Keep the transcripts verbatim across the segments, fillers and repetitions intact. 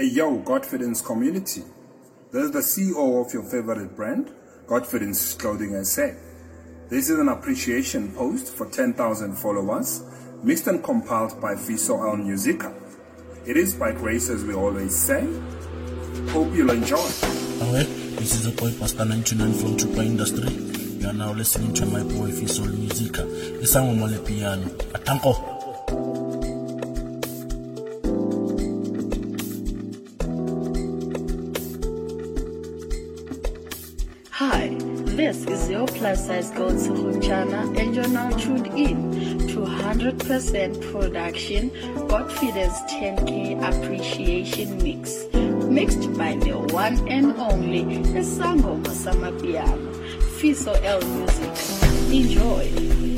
Hey yo, Godfidence community. This is the C E O of your favorite brand, Godfidence Clothing S A. This is an appreciation post for ten thousand followers, mixed and compiled by Fiso El Musica. It is by grace, as we always say. Hope you'll enjoy. Alright, this is a boy Pastor ninety-nine from Chupa Industry. You are now listening to my boy Fiso El Musica. The song on the piano. Atanko. Hi, this is your plus size girl Tsuhuchana, and you're now tuned in to one hundred percent production Godfidence ten K appreciation mix, mixed by the one and only Sangoma Samapiano, Fiso El Music. Enjoy.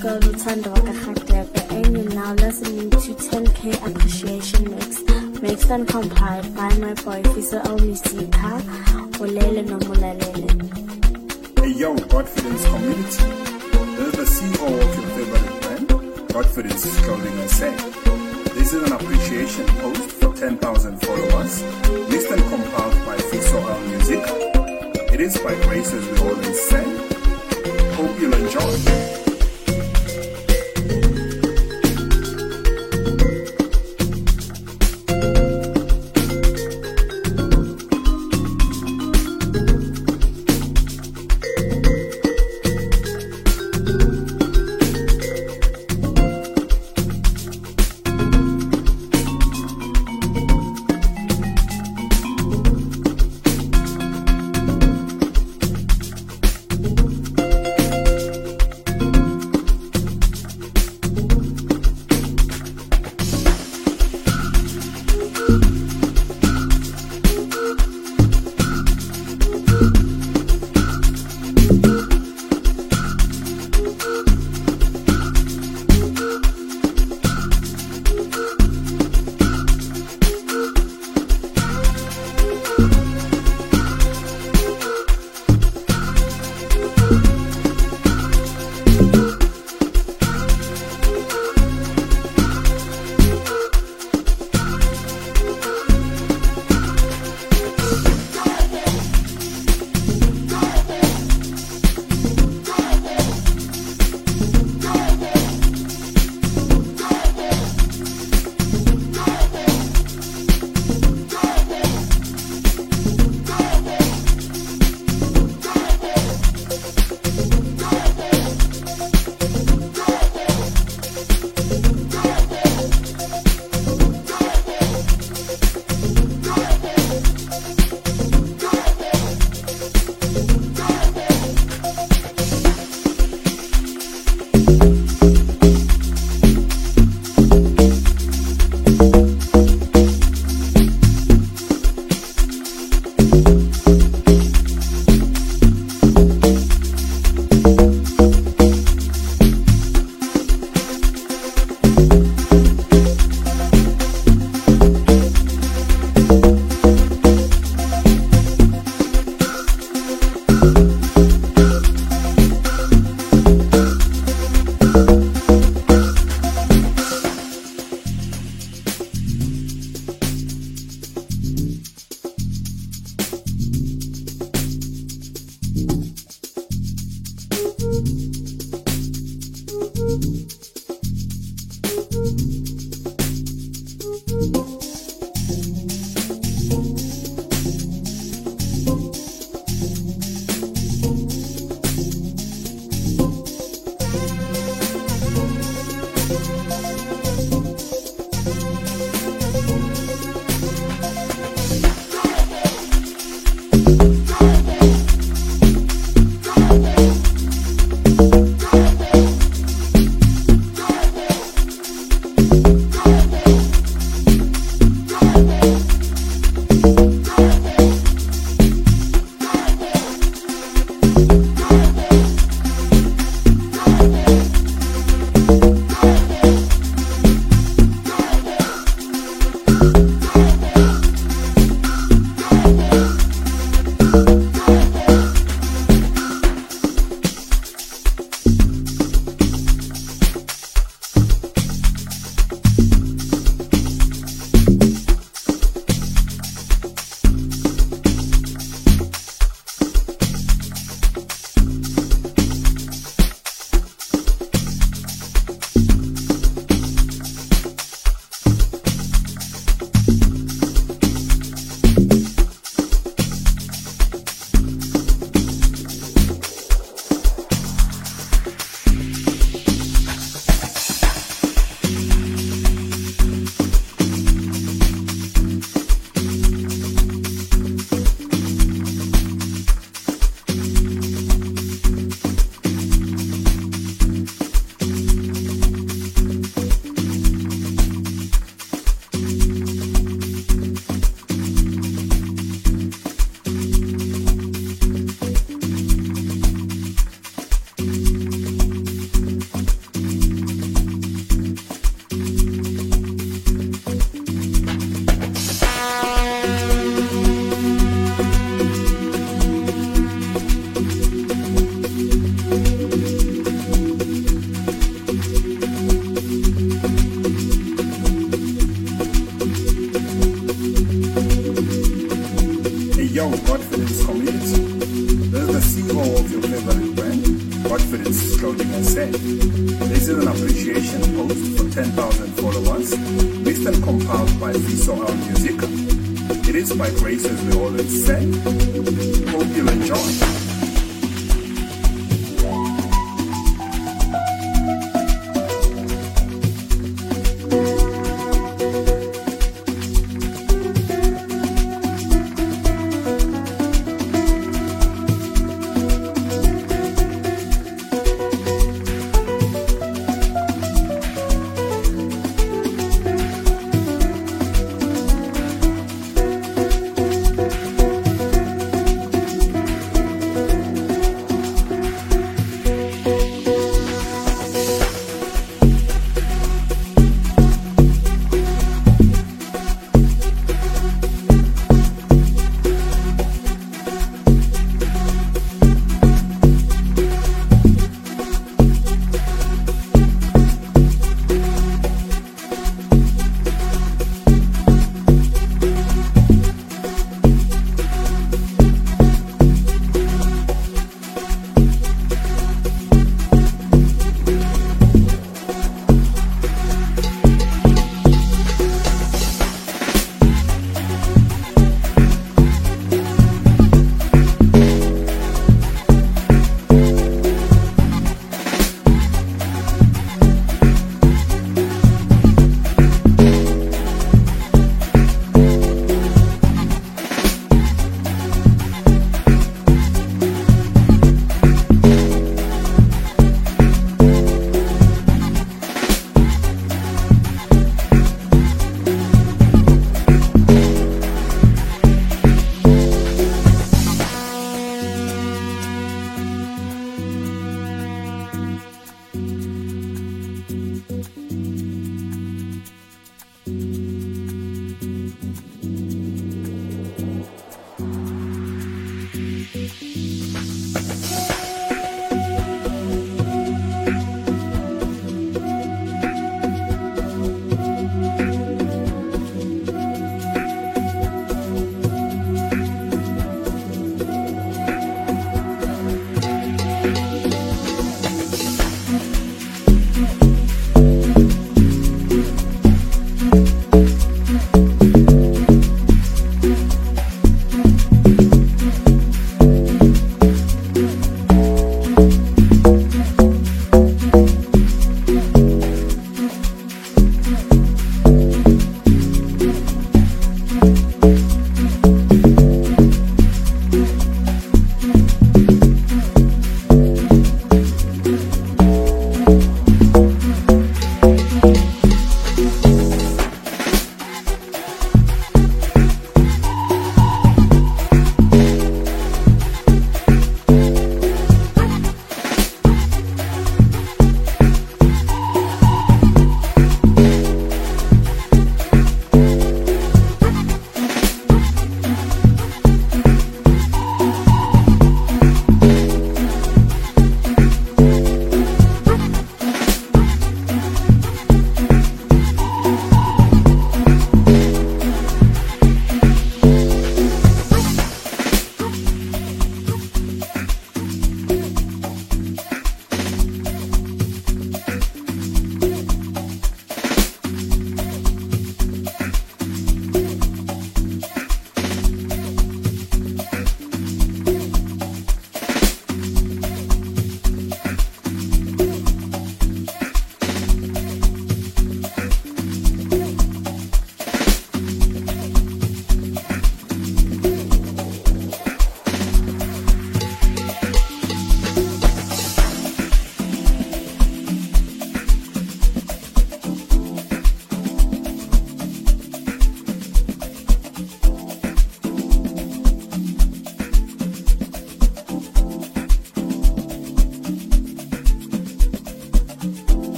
girl Lutando Wakakhatebe, and you're now listening to ten K Appreciation Mix, mixed and compiled by my boy Fiso El Musica, Olele no Mulalele. Hey yo, Godfidence community. This is the C E O of your favorite brand, Godfidence Clothing and Say. This is an appreciation post for ten thousand followers, mixed and compiled by Fiso El Musica. It is by grace, as we always say. Hope you'll enjoy.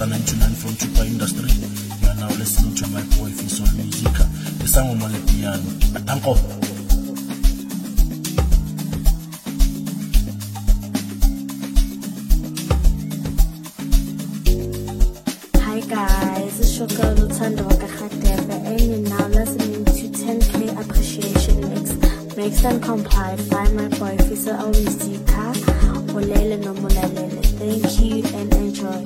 Pastor ninety-nine from Chupa Industry. You are now listening to my boy Fiso Musica. The song on the piano. Atanko. Hi guys, it's your girl Lutando Wakakhatebe, and you're now listening to ten K Appreciation Mix, mixed and compiled by my boy Fiso Musica. Olele no Mulalele. Thank you and enjoy.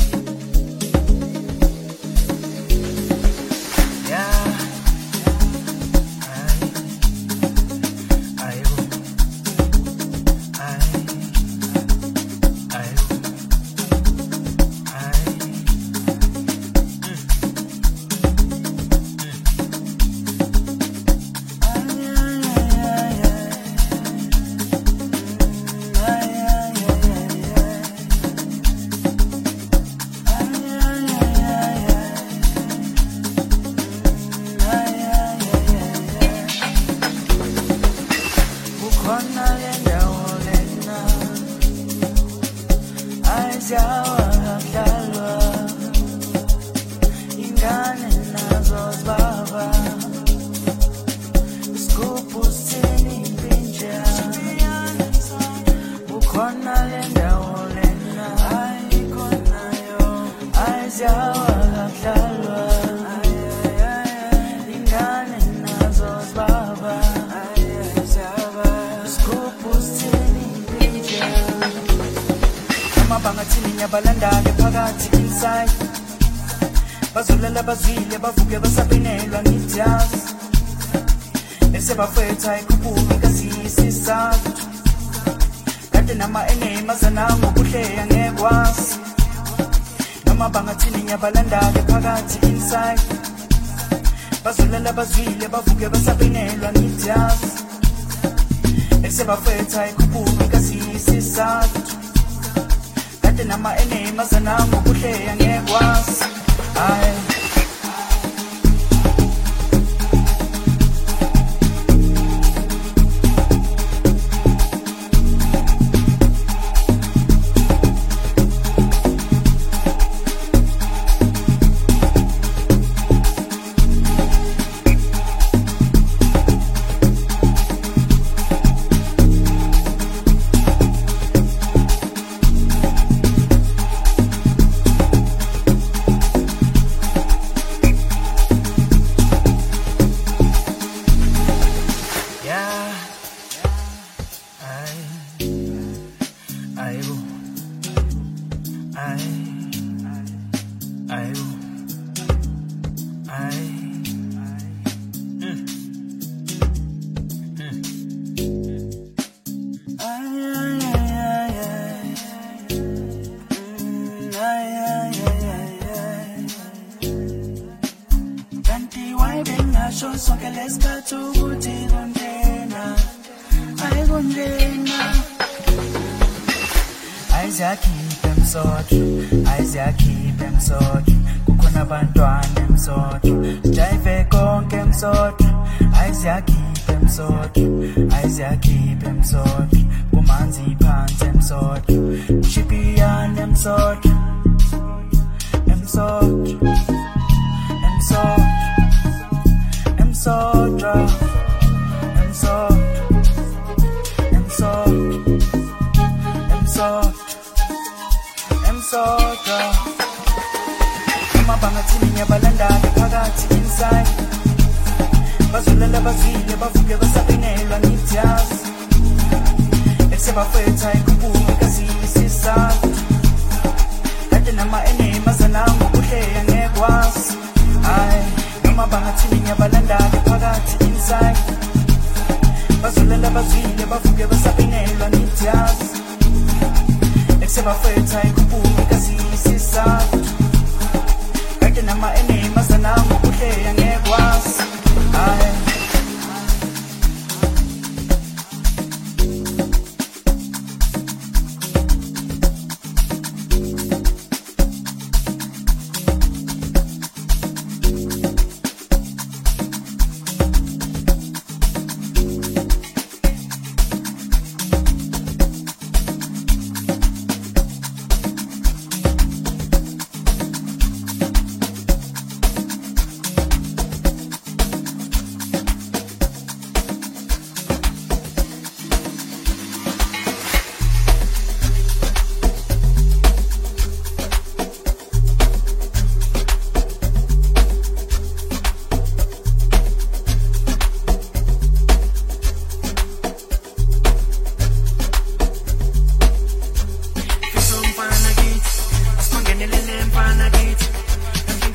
Bazwile bavuke basabinelwa ngidyazi esebafetha ikhuphuka kasisizathu kade nama enemazana ngokuhleya ngekwazi noma bangathini nyabalandake phakathi inside bazwile bazwile bavuke basabinelwa ngidyazi esebafetha ikhuphuka kasisizathu kade nama enemazana ngokuhleya ngekwazi I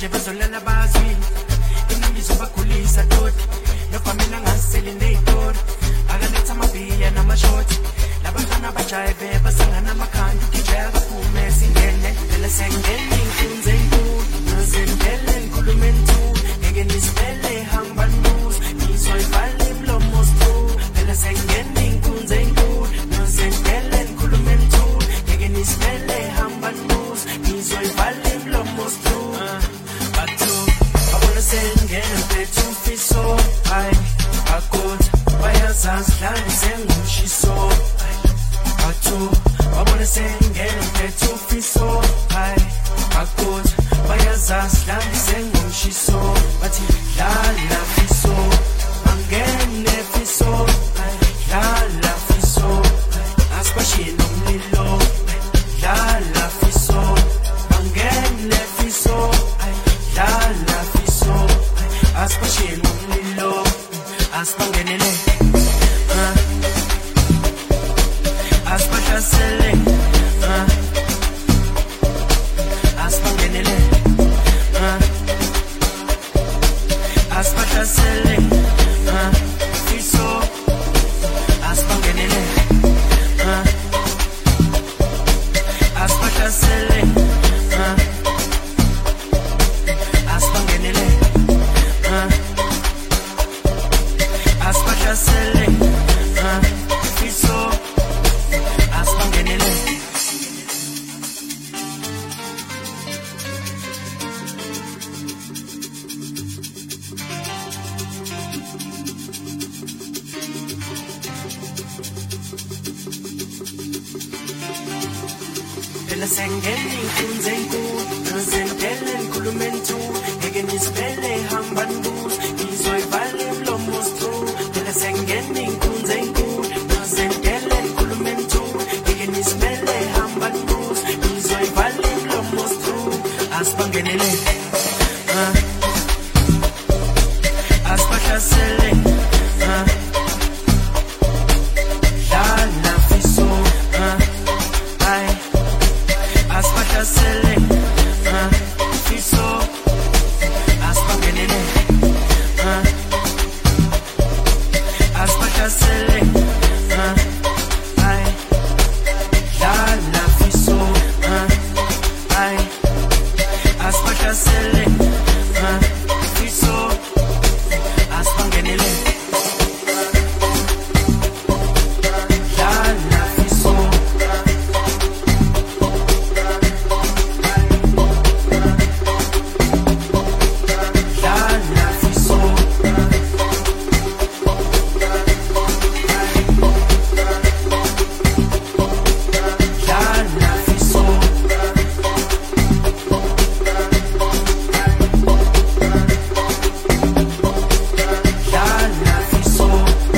manje bazolala bazwi inangizobakhulisa toti nofamina ngaseli neyitori akaletha amabiya namashoti labantwana bajayive basangana amakhanda ukijeka kaphume singene vele sengene inkunze enkulu nazendele nkulume enthulu ngeke nisivele hamba nbuza nizoyivala imlomo stru vele sengene inkunze enkulu nazendele nkulume enthulu ngeke nisivele hamba nbuza nizoyivala imlomo stru batho babona sengene mphethu mfiso hayi akut bayazazi dlala sengumshiso batho babona sengene mphethu mfiso hayi akut bayazazi dlala sengumshiso bathi dlala fiso angene fiso dlala fiso asibashilo umlilo dlala fiso angene fiso dlala fiso asibashilo umlilo asibangenele asibahlasele asibangenele asibahlasele fiso asibangenele asibahlasele asibangenele asibahlasele fiso asibangenele vele sengene inkunze enkulu nazendele nkulume enthulu ngeke nisivele hamba nbuza nizoyivala imlomo stru vele sengene inkunze enkulu nazendele nkulume enthulu ngeke nisivele hamba nbuza nizoyivala imlomo stru asibangenele asibahlasele dlala fiso hayi asibahlasele fiso asibangenele asibahlasele hayi dlala fiso hayi asibahlasele fiso asibangenele dlala fiso dlala fiso dlala fiso dlala fiso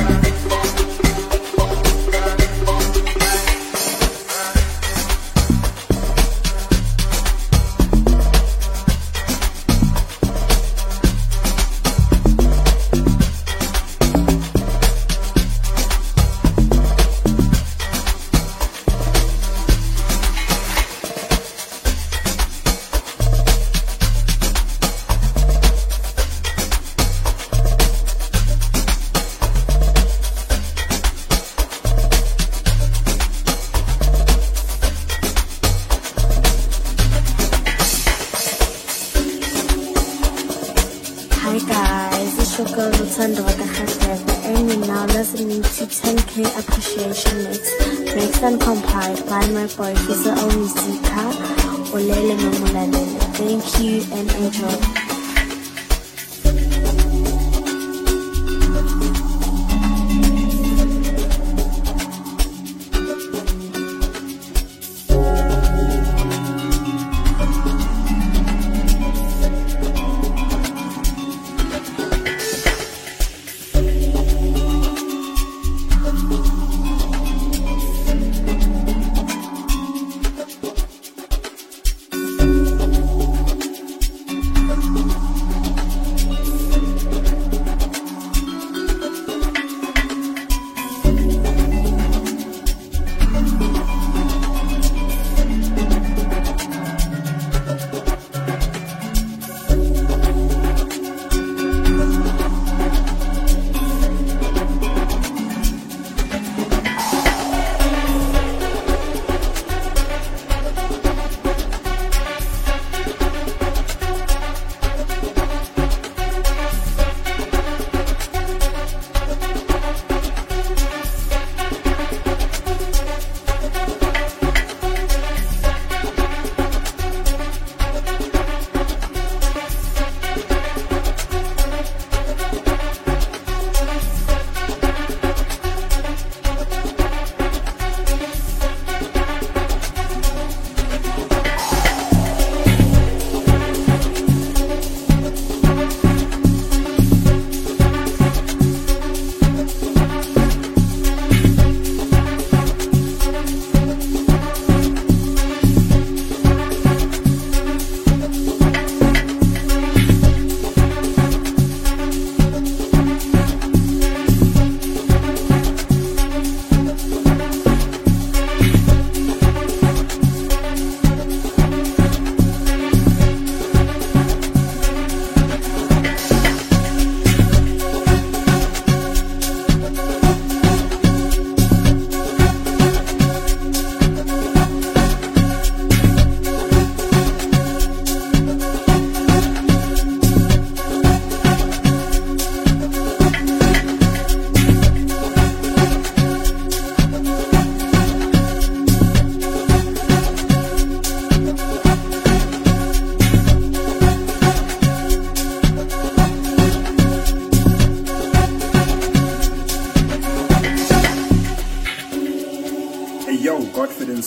Hi guys, it's your girl Lutando Wadahasebe, and you're now listening to ten K Appreciation Mix, mixed and compiled by my boy Fiso Muzika, Olele Nomulalele. Thank you and enjoy.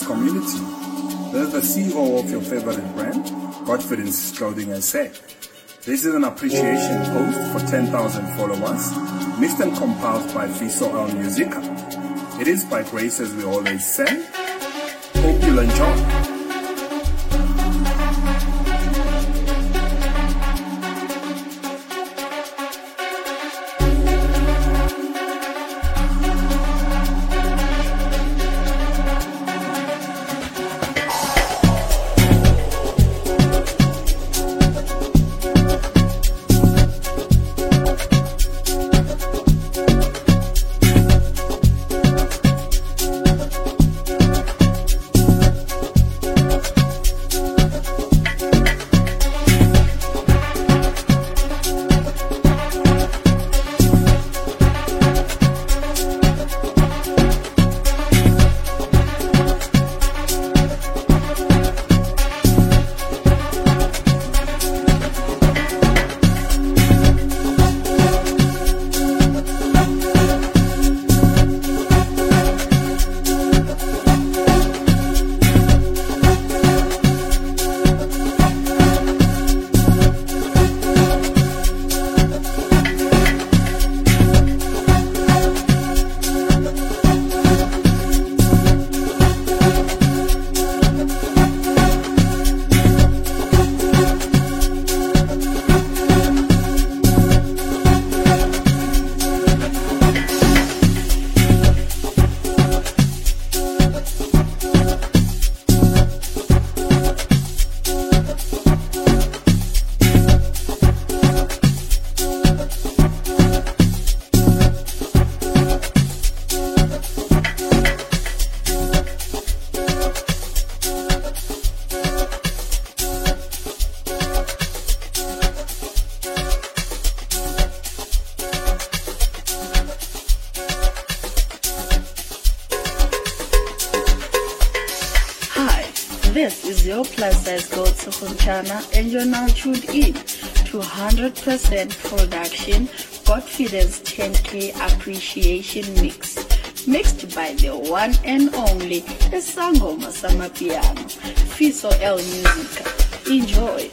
community. There's the C E O of your favorite brand, Godfidence Clothing S A. This is an appreciation post for ten thousand followers, mixed and compiled by Fiso El Musica. It is by grace, as we always say. Hope you'll enjoy. This is your plus size girl Tsukunchana, and you're now tuned in to one hundred percent production Godfidence ten K appreciation mix, mixed by the one and only Esangoma Samapiano, Fiso El Musica. Enjoy.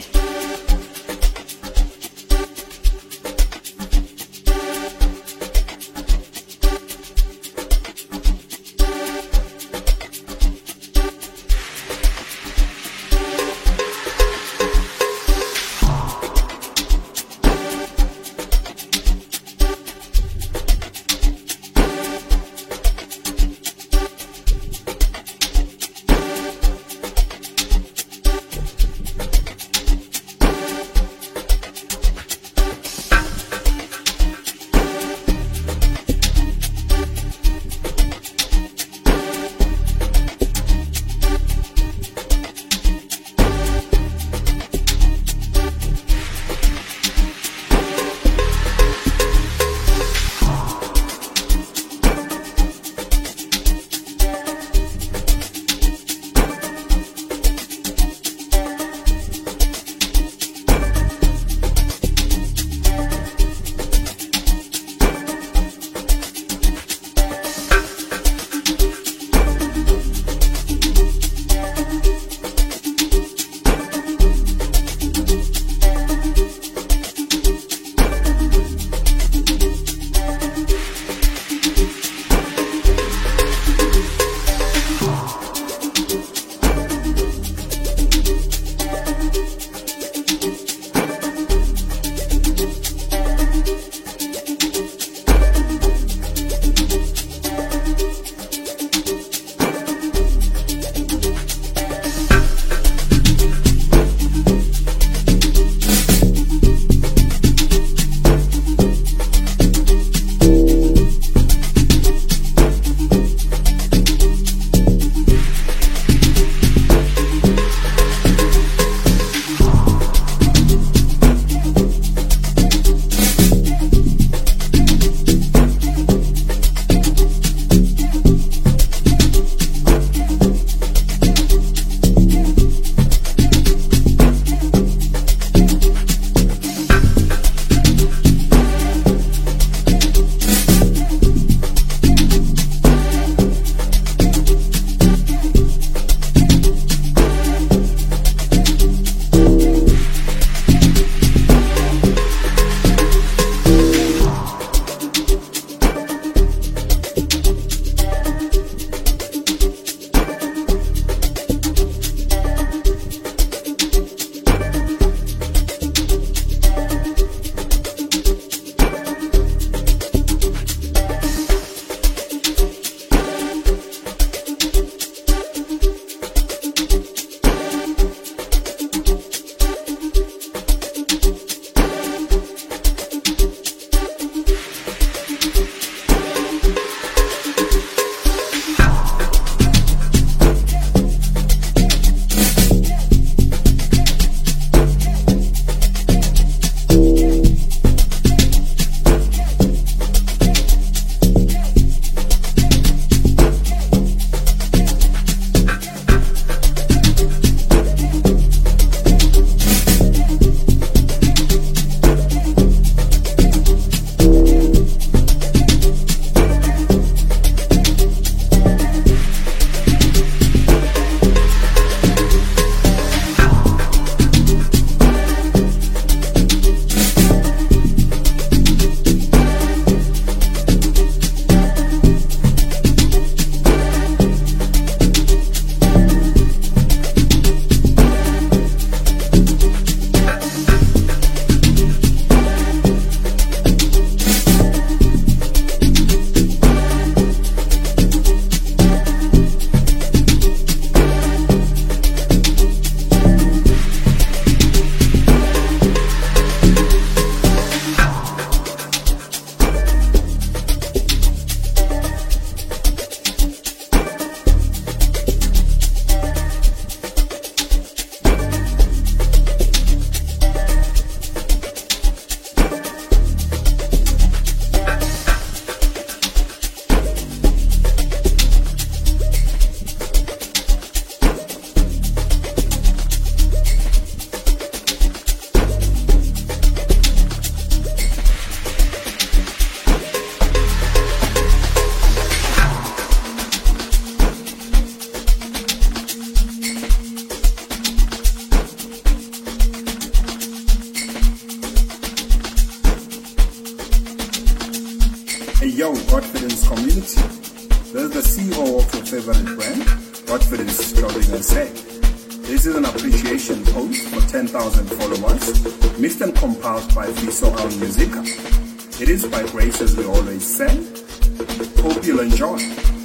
Hey yo, Godfidence community. There's the C E O of your favorite brand, Godfidence Clothing S A. This is an appreciation post for ten thousand followers, mixed and compiled by Fiso Al Musica. It is by grace, as we always say. Hope you'll enjoy.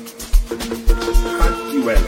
Happy well.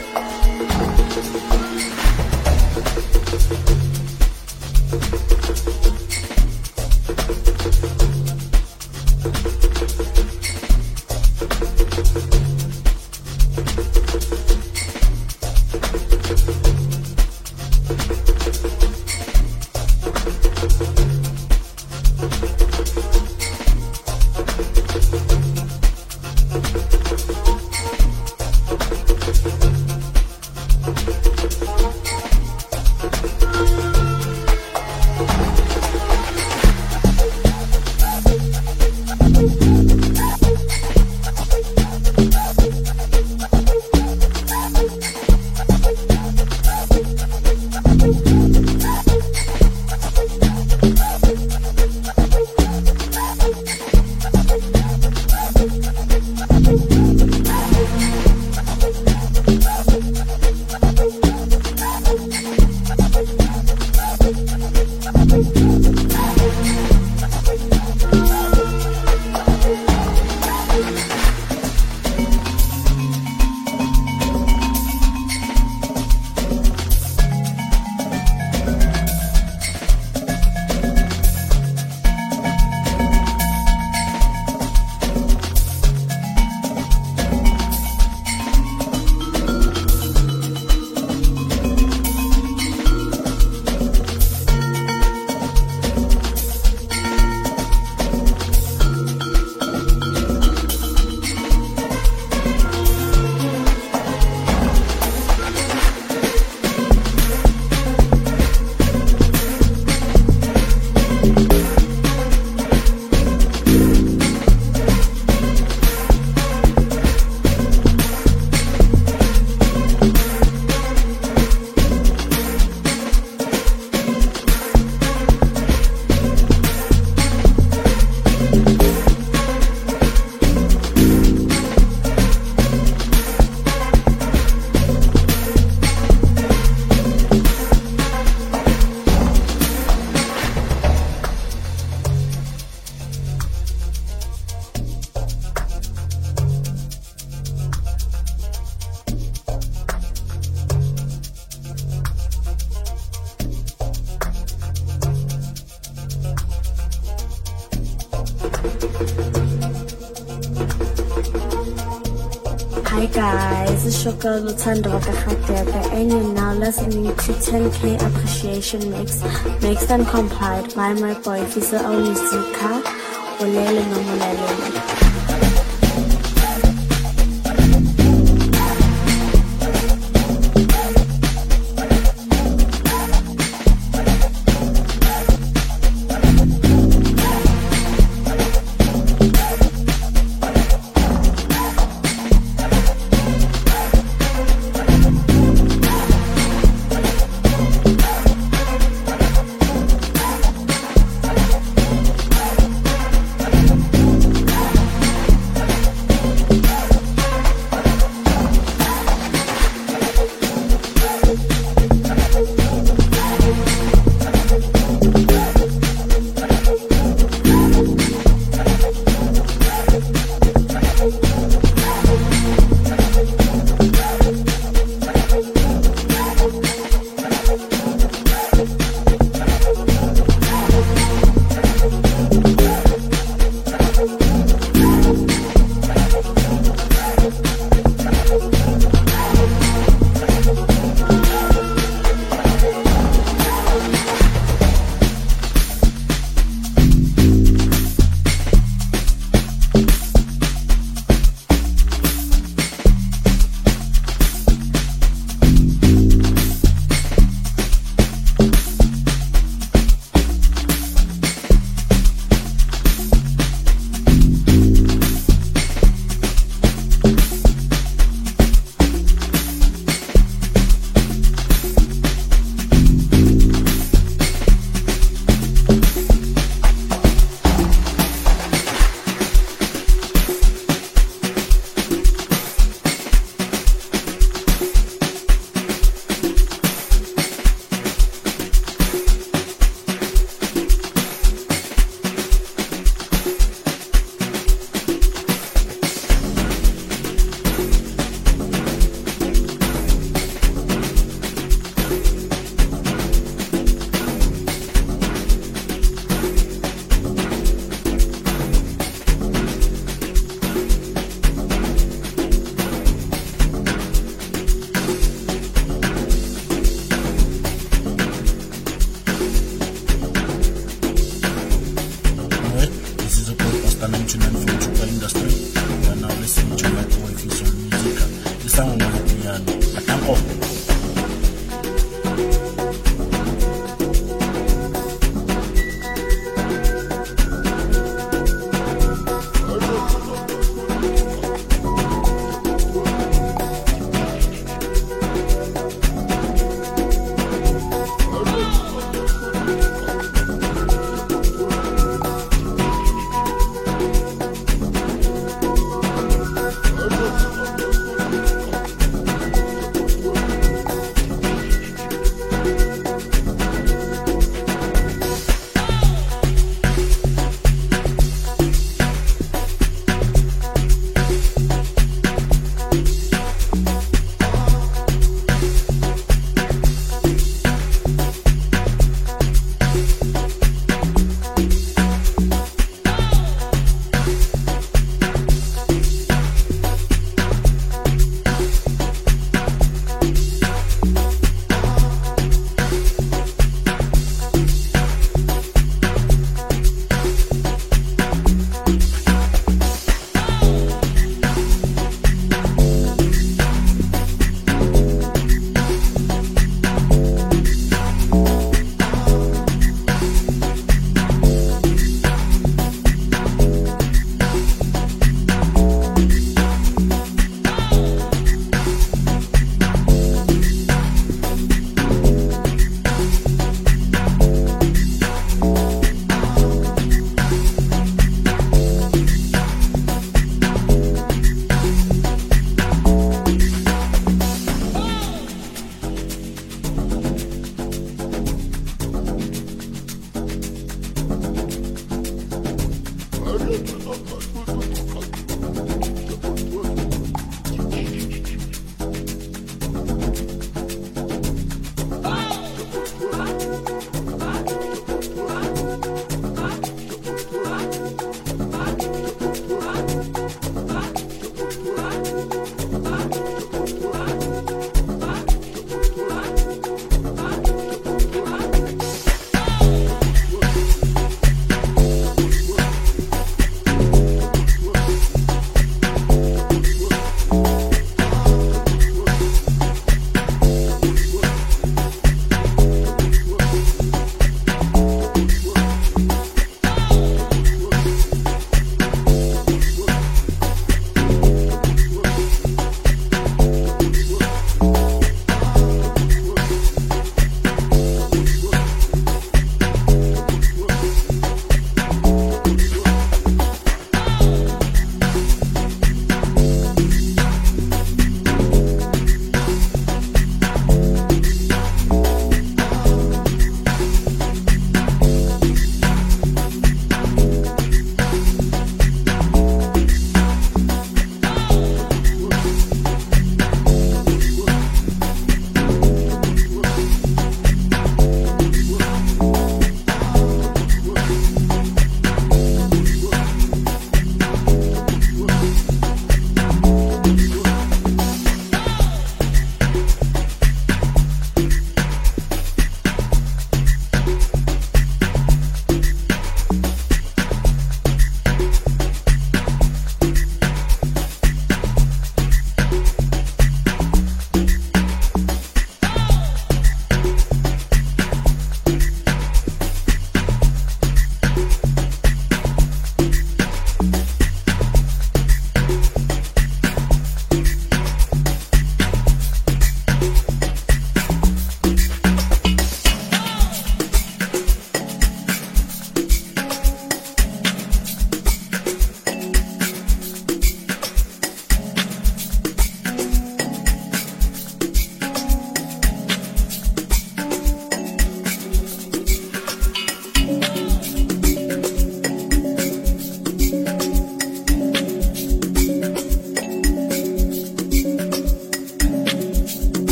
Hi guys, it's your girl Lutando Wakakhatebe and you're now listening to ten K Appreciation Mix, mixed and compiled by my boy Fiso Al Musica, Olele Nomolele.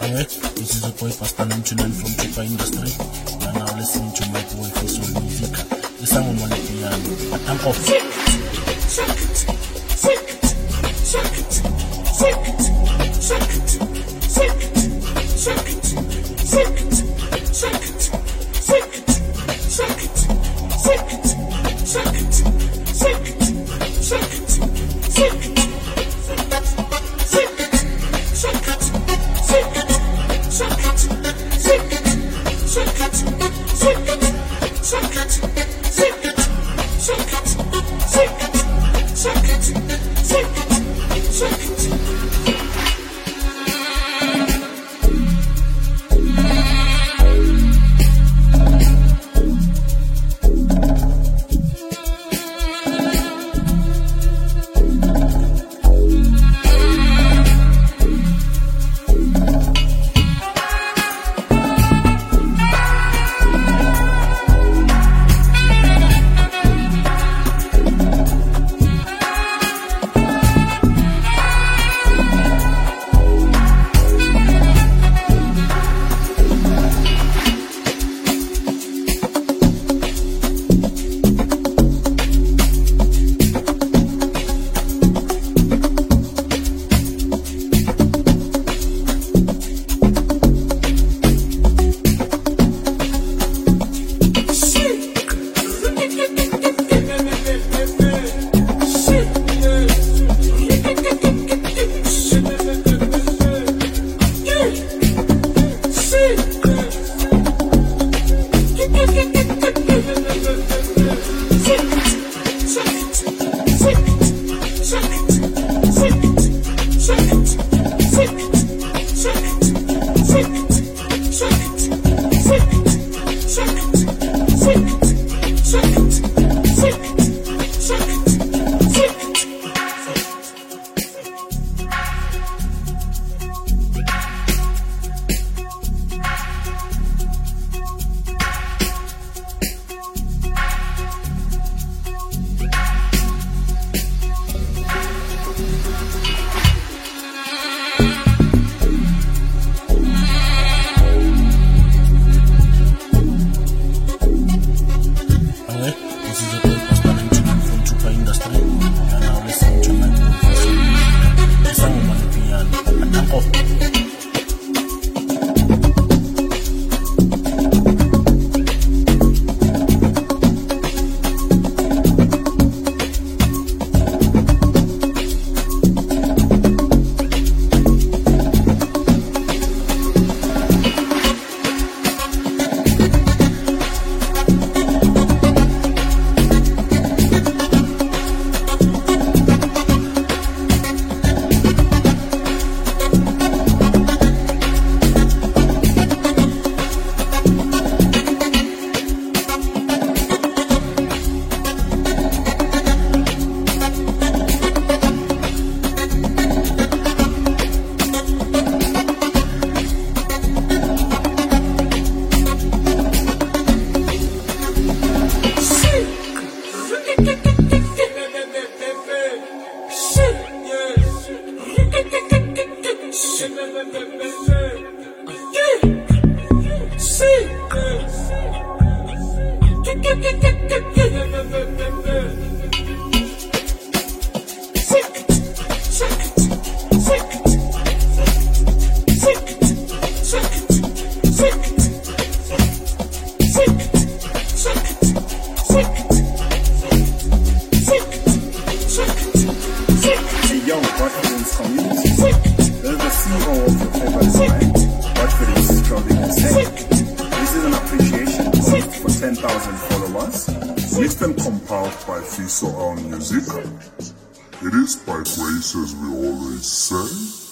Hey, this is a boy Pastor ninety-nine from Chupa Industry. You are now listening to my boy Fiso Musica. The song on the piano. I thank off. Shake it, shake it, shake it, shake it, shake it, shake it, shake it, shake it, shake it, shake it, shake it, shake it, shake it, shake it, shake it, shake it, shake it. Mixed and compiled by Fiso Musica. It is by grace, as we always say.